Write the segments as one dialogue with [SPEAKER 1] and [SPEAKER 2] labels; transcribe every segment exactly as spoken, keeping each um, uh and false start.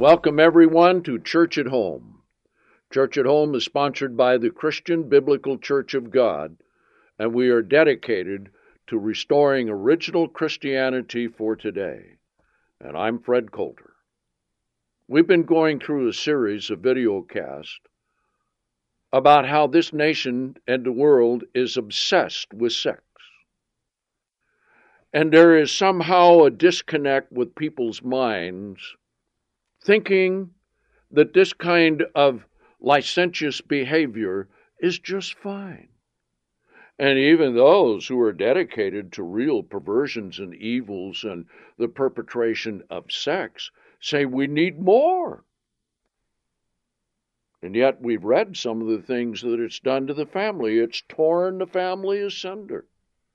[SPEAKER 1] Welcome, everyone, to Church at Home. Church at Home is sponsored by the Christian Biblical Church of God, and we are dedicated to restoring original Christianity for today. And I'm Fred Coulter. We've been going through a series of videocasts about how this nation and the world is obsessed with sex. And there is somehow a disconnect with people's minds, thinking that this kind of licentious behavior is just fine. And even those who are dedicated to real perversions and evils and the perpetration of sex say we need more. And yet we've read some of the things that it's done to the family. It's torn the family asunder.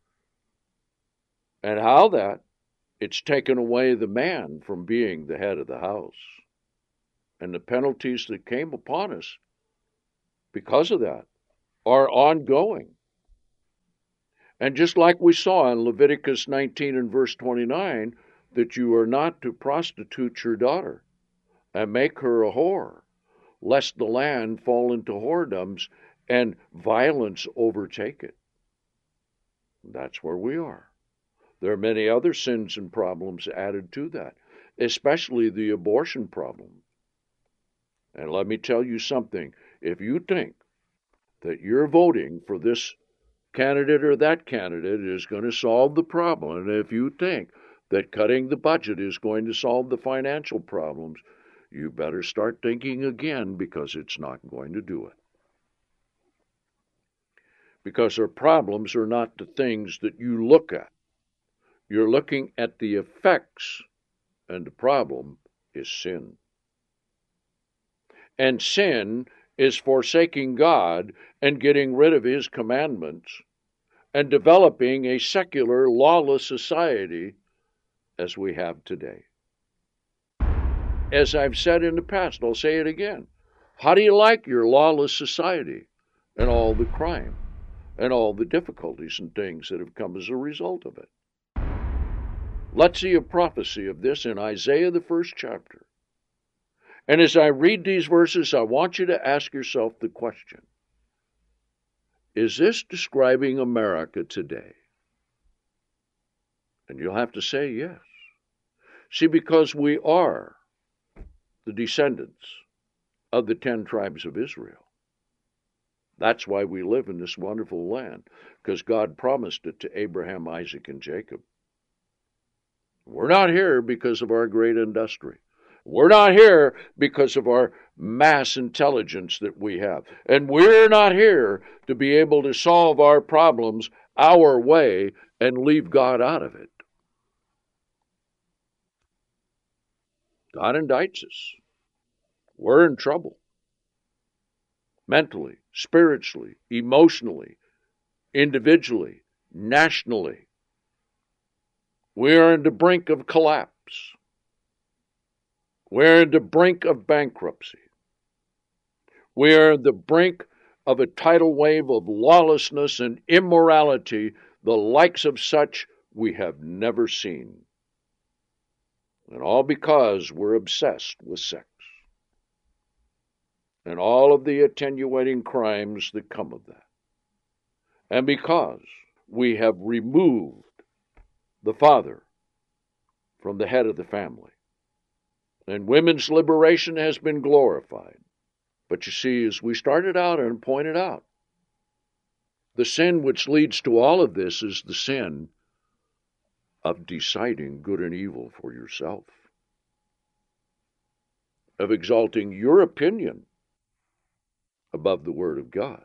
[SPEAKER 1] And how that it's taken away the man from being the head of the house. And the penalties that came upon us because of that are ongoing. And just like we saw in Leviticus nineteen and verse twenty-nine, that you are not to prostitute your daughter and make her a whore, lest the land fall into whoredoms and violence overtake it. That's where we are. There are many other sins and problems added to that, especially the abortion problem. And let me tell you something. If you think that you're voting for this candidate or that candidate is going to solve the problem, and if you think that cutting the budget is going to solve the financial problems, you better start thinking again, because it's not going to do it. Because our problems are not the things that you look at. You're looking at the effects, and the problem is sin. And sin is forsaking God and getting rid of His commandments and developing a secular, lawless society as we have today. As I've said in the past, I'll say it again. How do you like your lawless society and all the crime and all the difficulties and things that have come as a result of it? Let's see a prophecy of this in Isaiah, the first chapter. And as I read these verses, I want you to ask yourself the question, is this describing America today? And you'll have to say yes. See, because we are the descendants of the ten tribes of Israel. That's why we live in this wonderful land, because God promised it to Abraham, Isaac, and Jacob. We're not here because of our great industry. We're not here because of our mass intelligence that we have. And we're not here to be able to solve our problems our way and leave God out of it. God indicts us. We're in trouble. Mentally, spiritually, emotionally, individually, nationally. We are on the brink of collapse. We're on the brink of bankruptcy. We are on the brink of a tidal wave of lawlessness and immorality, the likes of such we have never seen. And all because we're obsessed with sex and all of the attenuating crimes that come of that. And because we have removed the father from the head of the family. And women's liberation has been glorified. But you see, as we started out and pointed out, the sin which leads to all of this is the sin of deciding good and evil for yourself, of exalting your opinion above the Word of God,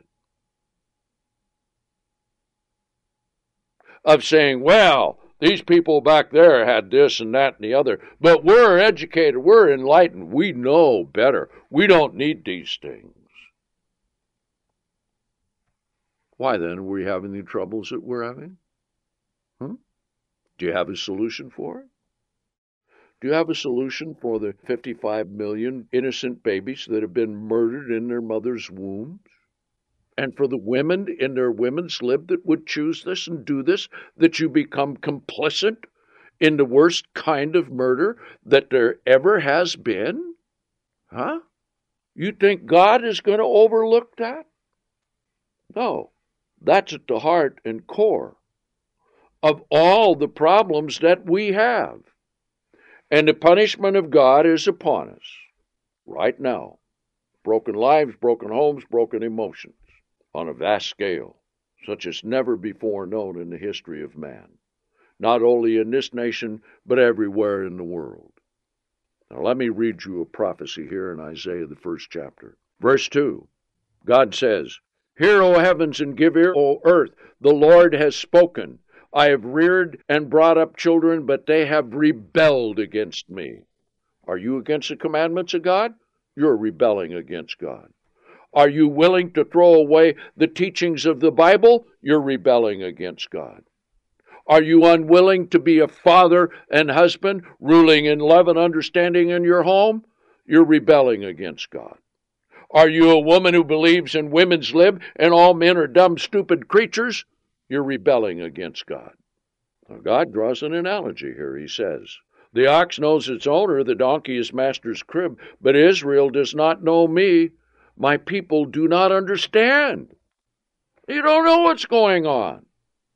[SPEAKER 1] of saying, well, these people back there had this and that and the other, but we're educated, we're enlightened, we know better. We don't need these things. Why then are we having the troubles that we're having? Hmm? Do you have a solution for it? Do you have a solution for the fifty-five million innocent babies that have been murdered in their mother's wombs? And for the women in their women's lib that would choose this and do this, that you become complicit in the worst kind of murder that there ever has been? Huh? You think God is going to overlook that? No. That's at the heart and core of all the problems that we have. And the punishment of God is upon us right now. Broken lives, broken homes, broken emotions on a vast scale, such as never before known in the history of man, not only in this nation, but everywhere in the world. Now let me read you a prophecy here in Isaiah, the first chapter. Verse two, God says, "Hear, O heavens, and give ear, O earth, the Lord has spoken. I have reared and brought up children, but they have rebelled against me." Are you against the commandments of God? You're rebelling against God. Are you willing to throw away the teachings of the Bible? You're rebelling against God. Are you unwilling to be a father and husband, ruling in love and understanding in your home? You're rebelling against God. Are you a woman who believes in women's lib and all men are dumb, stupid creatures? You're rebelling against God. Now, God draws an analogy here. He says, "The ox knows its owner, the donkey his master's crib, but Israel does not know me. My people do not understand." You don't know what's going on.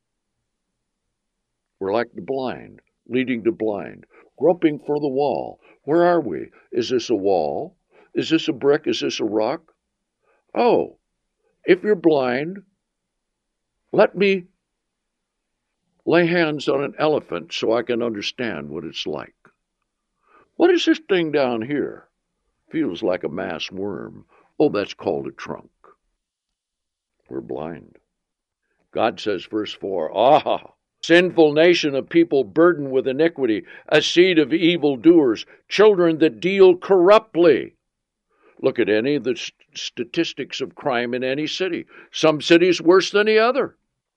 [SPEAKER 1] We're like the blind, leading the blind, groping for the wall. Where are we? Is this a wall? Is this a brick? Is this a rock? Oh, if you're blind, let me lay hands on an elephant so I can understand what it's like. What is this thing down here? Feels like a mass worm. Oh, that's called a trunk. We're blind. God says, verse four, "Ah, sinful nation of people burdened with iniquity, a seed of evildoers, children that deal corruptly." Look at any of the st- statistics of crime in any city. Some cities worse than the other.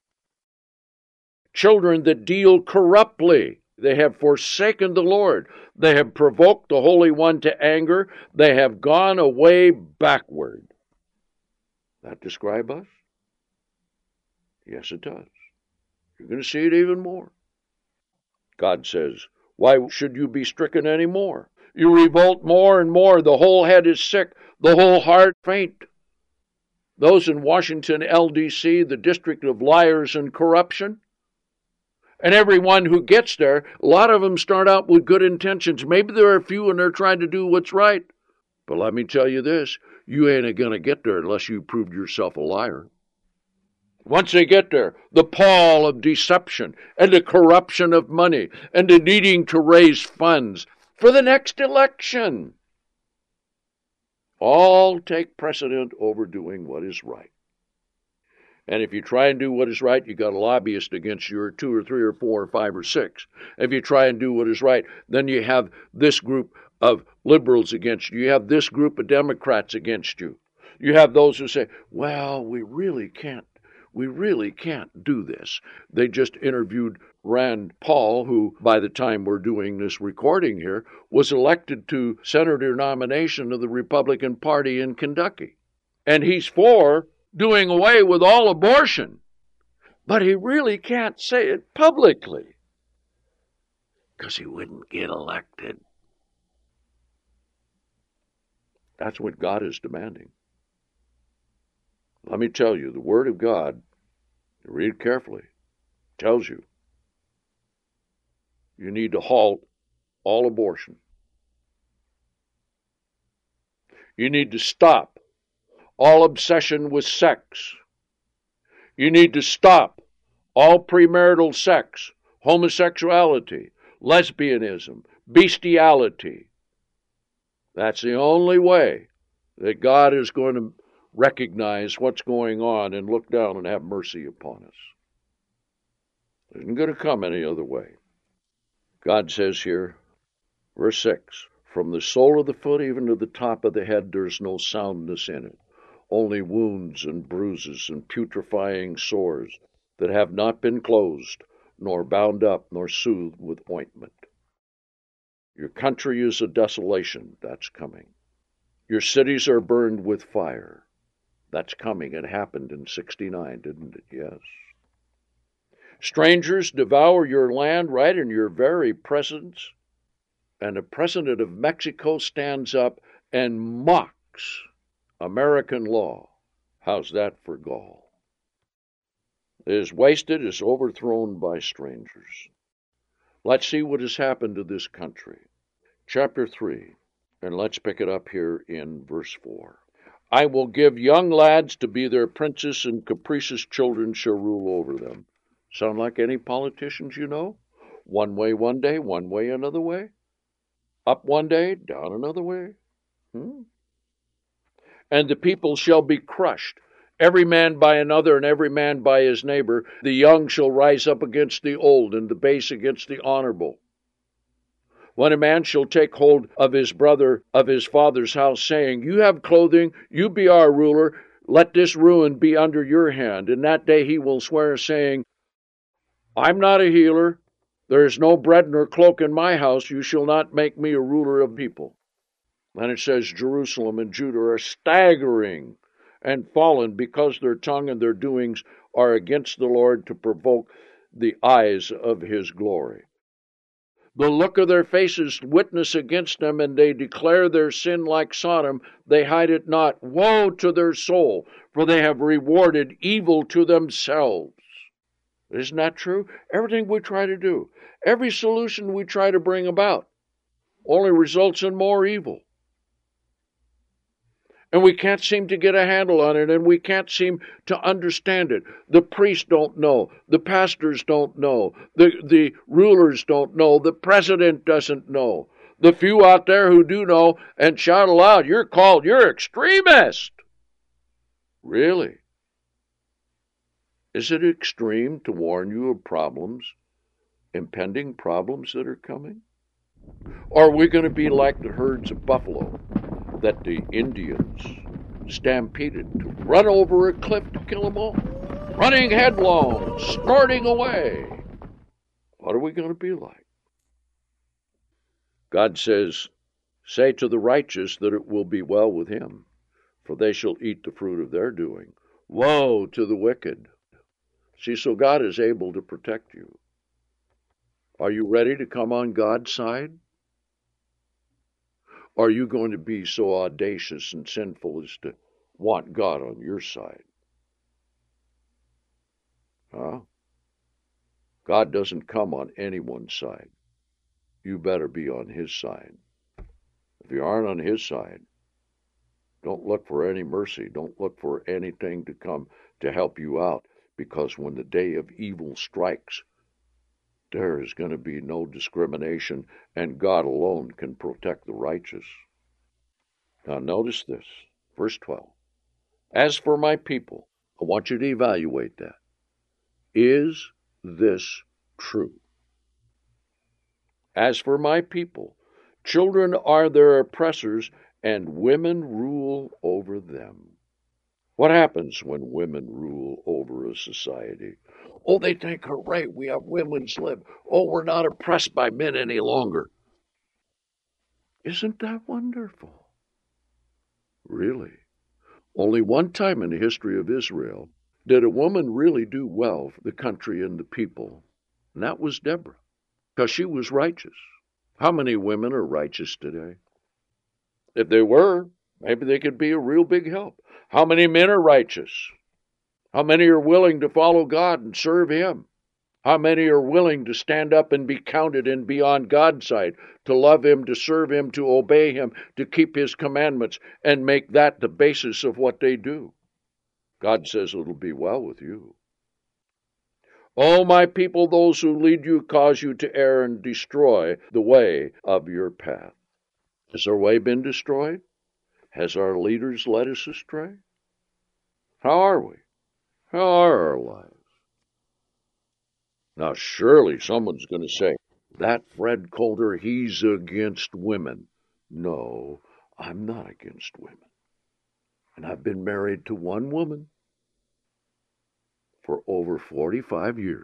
[SPEAKER 1] Children that deal corruptly. They have forsaken the Lord. They have provoked the Holy One to anger. They have gone away backward. That describe us? Yes, it does. You're going to see it even more. God says, "Why should you be stricken any more? You revolt more and more. The whole head is sick, the whole heart faint." Those in Washington, L D C, the district of liars and corruption, and everyone who gets there, a lot of them start out with good intentions. Maybe there are a few and they're trying to do what's right. But let me tell you this, you ain't going to get there unless you proved yourself a liar. Once they get there, the pall of deception and the corruption of money and the needing to raise funds for the next election all take precedent over doing what is right. And if you try and do what is right, you got a lobbyist against you, or two or three or four or five or six. If you try and do what is right, then you have this group of liberals against you. You have this group of Democrats against you. You have those who say, well, we really can't, we really can't do this. They just interviewed Rand Paul, who, by the time we're doing this recording here, was elected to senator nomination of the Republican Party in Kentucky. And he's for doing away with all abortion. But he really can't say it publicly because he wouldn't get elected. That's what God is demanding. Let me tell you, the Word of God, read carefully, tells you you need to halt all abortion. You need to stop all obsession with sex. You need to stop all premarital sex, homosexuality, lesbianism, bestiality. That's the only way that God is going to recognize what's going on and look down and have mercy upon us. It isn't going to come any other way. God says here, verse six, "From the sole of the foot even to the top of the head, there's no soundness in it. Only wounds and bruises and putrefying sores that have not been closed, nor bound up, nor soothed with ointment." Your country is a desolation. That's coming. Your cities are burned with fire. That's coming. It happened in sixty-nine, didn't it? Yes. Strangers devour your land right in your very presence. And the president of Mexico stands up and mocks American law. How's that for gall? Is wasted, is overthrown by strangers. Let's see what has happened to this country. Chapter three, and let's pick it up here in verse four. I will give young lads to be their princes, and capricious children shall rule over them. Sound like any politicians you know? One way one day, one way another way. Up one day, down another way. Hmm? And the people shall be crushed, every man by another, and every man by his neighbor. The young shall rise up against the old, and the base against the honorable. When a man shall take hold of his brother of his father's house, saying, You have clothing, you be our ruler, let this ruin be under your hand. In that day he will swear, saying, I'm not a healer. There is no bread nor cloak in my house. You shall not make me a ruler of people. And it says Jerusalem and Judah are staggering and fallen, because their tongue and their doings are against the Lord, to provoke the eyes of his glory. The look of their faces witness against them, and they declare their sin like Sodom. They hide it not. Woe to their soul, for they have rewarded evil to themselves. Isn't that true? Everything we try to do, every solution we try to bring about, only results in more evil. And we can't seem to get a handle on it, and we can't seem to understand it. The priests don't know. The pastors don't know. The, the rulers don't know. The president doesn't know. The few out there who do know and shout aloud, you're called, you're extremist. Really? Is it extreme to warn you of problems, impending problems that are coming? Or are we going to be like the herds of buffalo that the Indians stampeded to run over a cliff to kill them all? Running headlong, snorting away. What are we going to be like? God says, say to the righteous that it will be well with him, for they shall eat the fruit of their doing. Woe to the wicked. See, so God is able to protect you. Are you ready to come on God's side? Are you going to be so audacious and sinful as to want God on your side? Huh? God doesn't come on anyone's side. You better be on his side. If you aren't on his side, don't look for any mercy. Don't look for anything to come to help you out. Because when the day of evil strikes, there is going to be no discrimination, and God alone can protect the righteous. Now notice this, verse twelve. As for my people, I want you to evaluate that. Is this true? As for my people, children are their oppressors, and women rule over them. What happens when women rule over a society? Oh, they think, hooray, we have women's lib. Oh, we're not oppressed by men any longer. Isn't that wonderful? Really? Only one time in the history of Israel did a woman really do well for the country and the people, and that was Deborah, because she was righteous. How many women are righteous today? If they were, maybe they could be a real big help. How many men are righteous? How many are willing to follow God and serve him? How many are willing to stand up and be counted and be on God's side, to love him, to serve him, to obey him, to keep his commandments, and make that the basis of what they do? God says it'll be well with you. O my people, those who lead you cause you to err and destroy the way of your path. Has our way been destroyed? Has our leaders led us astray? How are we? How are our lives? Now, surely someone's going to say, that Fred Coulter, he's against women. No, I'm not against women. And I've been married to one woman for over forty-five years.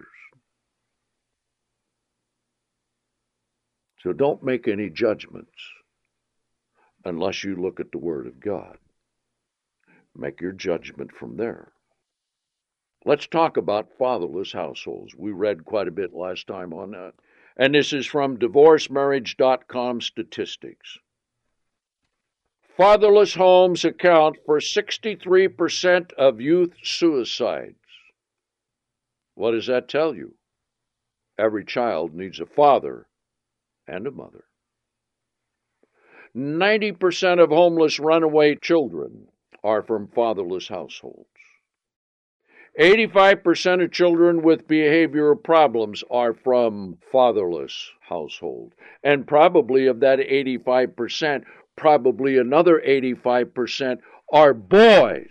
[SPEAKER 1] So don't make any judgments unless you look at the Word of God. Make your judgment from there. Let's talk about fatherless households. We read quite a bit last time on that. And this is from divorce marriage dot com statistics. Fatherless homes account for sixty-three percent of youth suicides. What does that tell you? Every child needs a father and a mother. ninety percent of homeless runaway children are from fatherless households. eighty-five percent of children with behavioral problems are from fatherless households. And probably of that eighty-five percent, probably another eighty-five percent are boys.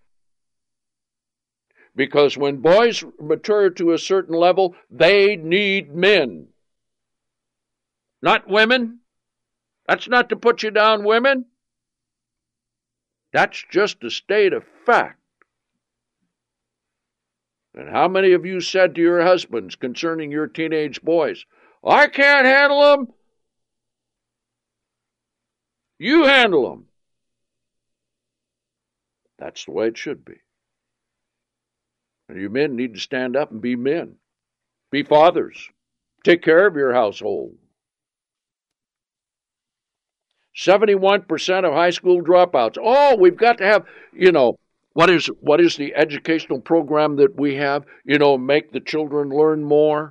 [SPEAKER 1] Because when boys mature to a certain level, they need men, not women. That's not to put you down, women. That's just a state of fact. And how many of you said to your husbands concerning your teenage boys, I can't handle them? You handle them. That's the way it should be. And you men need to stand up and be men. Be fathers. Take care of your household. seventy-one percent of high school dropouts. Oh, we've got to have, you know, what is what is the educational program that we have? You know, make the children learn more.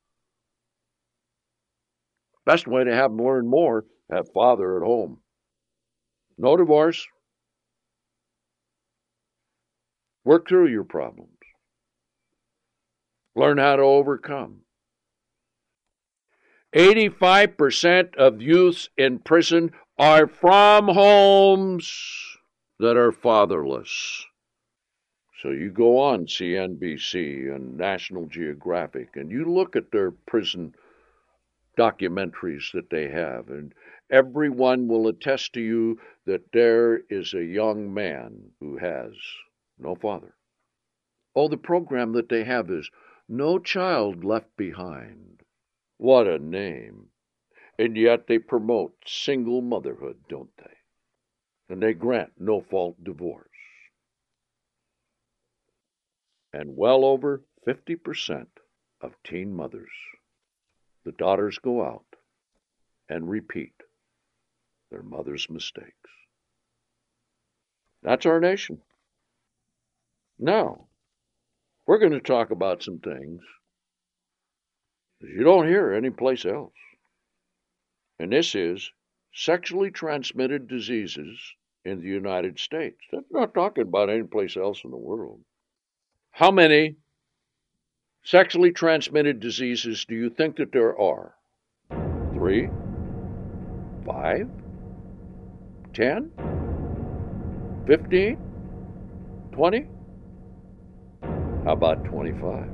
[SPEAKER 1] Best way to have them learn more, have father at home. No divorce. Work through your problems. Learn how to overcome. eighty-five percent of youths in prison are from homes that are fatherless. So you go on C N B C and National Geographic, and you look at their prison documentaries that they have, and everyone will attest to you that there is a young man who has no father. Oh, the program that they have is No Child Left Behind. What a name. And yet they promote single motherhood, don't they? And they grant no-fault divorce. And well over fifty percent of teen mothers, the daughters go out and repeat their mother's mistakes. That's our nation. Now, we're going to talk about some things that you don't hear anyplace else. And this is sexually transmitted diseases in the United States. That's not talking about anyplace else in the world. How many sexually transmitted diseases do you think that there are? Three? Five? Ten? Fifteen? Twenty? How about twenty-five?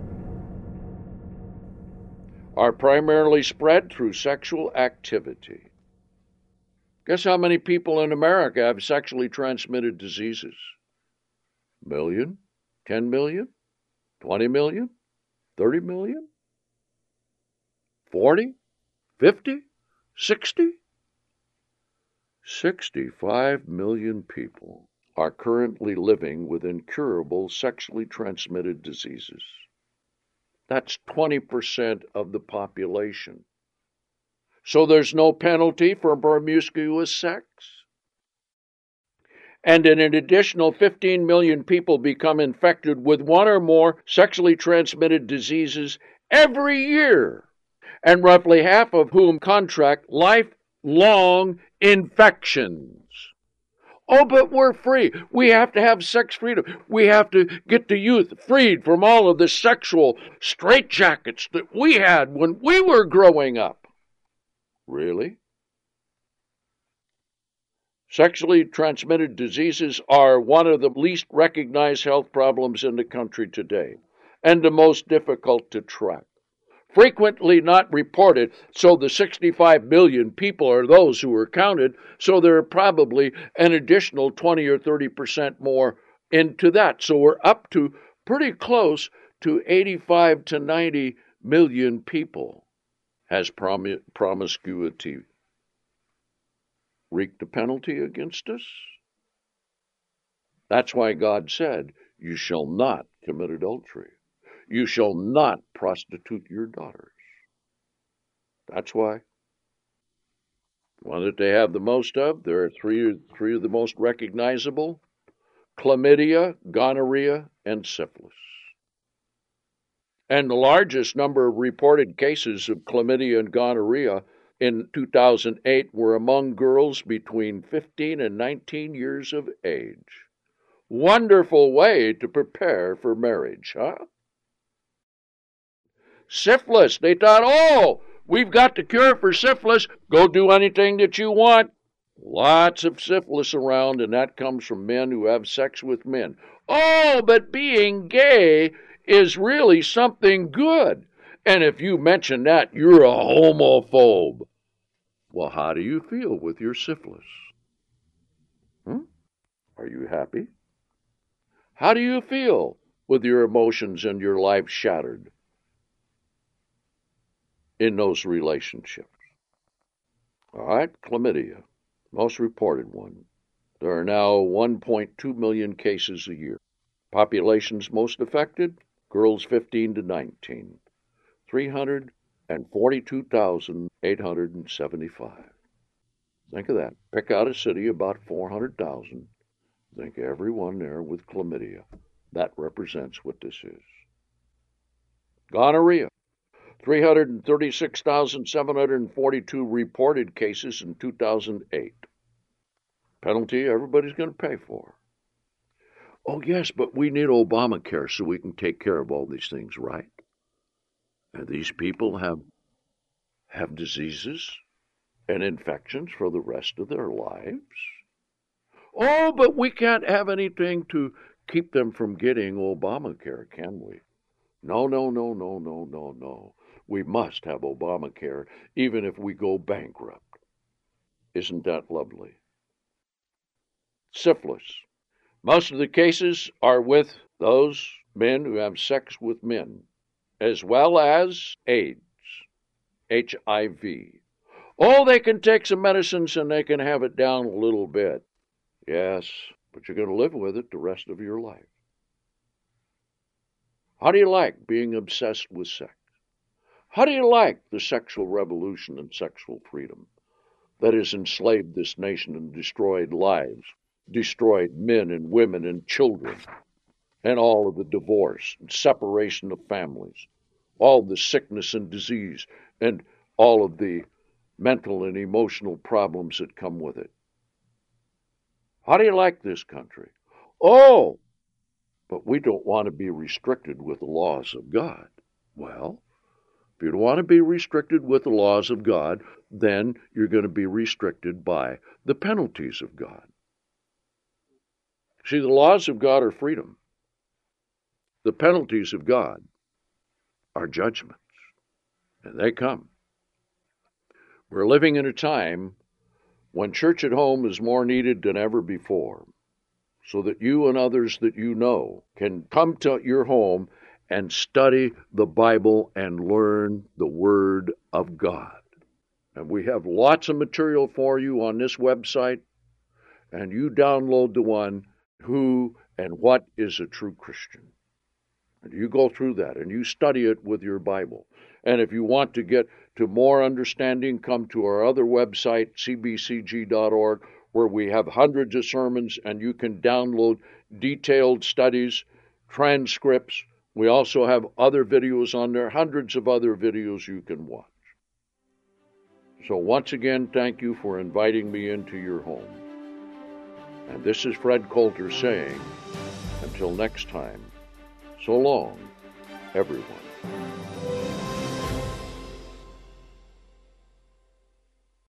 [SPEAKER 1] Are primarily spread through sexual activity. Guess how many people in America have sexually transmitted diseases? Million? Ten million? Twenty million? Thirty million? Forty? Fifty? Sixty? Sixty-five million people are currently living with incurable sexually transmitted diseases. That's twenty percent of the population. So there's no penalty for promiscuous sex. And an additional fifteen million people become infected with one or more sexually transmitted diseases every year, and roughly half of whom contract lifelong infections. Oh, but we're free. We have to have sex freedom. We have to get the youth freed from all of the sexual straitjackets that we had when we were growing up. Really? Sexually transmitted diseases are one of the least recognized health problems in the country today, and the most difficult to track. Frequently not reported, so the sixty-five million people are those who are counted, so there are probably an additional twenty or thirty percent more into that. So we're up to pretty close to eighty-five to ninety million people has prom- promiscuity wreaked a penalty against us. That's why God said, you shall not commit adultery. You shall not prostitute your daughters. That's why. One that they have the most of, there are three, three of the most recognizable: chlamydia, gonorrhea, and syphilis. And the largest number of reported cases of chlamydia and gonorrhea in two thousand eight were among girls between fifteen and nineteen years of age. Wonderful way to prepare for marriage, huh? Syphilis, they thought, oh, we've got the cure for syphilis. Go do anything that you want. Lots of syphilis around, and that comes from men who have sex with men. Oh, but being gay is really something good. And if you mention that, you're a homophobe. Well, how do you feel with your syphilis? Hmm? Are you happy? How do you feel with your emotions and your life shattered in those relationships? All right, chlamydia, most reported one. There are now one point two million cases a year. Populations most affected, girls fifteen to nineteen, three hundred forty-two thousand eight hundred seventy-five. Think of that. Pick out a city about four hundred thousand. Think everyone there with chlamydia. That represents what this is. Gonorrhea. three hundred thirty-six thousand seven hundred forty-two reported cases in two thousand eight. Penalty everybody's going to pay for. Oh, yes, but we need Obamacare so we can take care of all these things, right? And these people have, have diseases and infections for the rest of their lives. Oh, but we can't have anything to keep them from getting Obamacare, can we? No, no, no, no, no, no, no. We must have Obamacare even if we go bankrupt. Isn't that lovely? Syphilis. Most of the cases are with those men who have sex with men, as well as AIDS, H I V. Oh, they can take some medicines and they can have it down a little bit. Yes, but you're going to live with it the rest of your life. How do you like being obsessed with sex? How do you like the sexual revolution and sexual freedom that has enslaved this nation and destroyed lives, destroyed men and women and children, and all of the divorce and separation of families, all the sickness and disease, and all of the mental and emotional problems that come with it? How do you like this country? Oh, but we don't want to be restricted with the laws of God. Well, if you don't want to be restricted with the laws of God, then you're going to be restricted by the penalties of God. See, the laws of God are freedom. The penalties of God are judgments, and they come. We're living in a time when church at home is more needed than ever before, so that you and others that you know can come to your home and study the Bible and learn the Word of God. And we have lots of material for you on this website, and you download the one, Who and What is a True Christian. And you go through that and you study it with your Bible. And if you want to get to more understanding, come to our other website, c b c g dot org, where we have hundreds of sermons and you can download detailed studies, transcripts. We also have other videos on there, hundreds of other videos you can watch. So once again, thank you for inviting me into your home. And this is Fred Coulter saying, until next time, so long, everyone.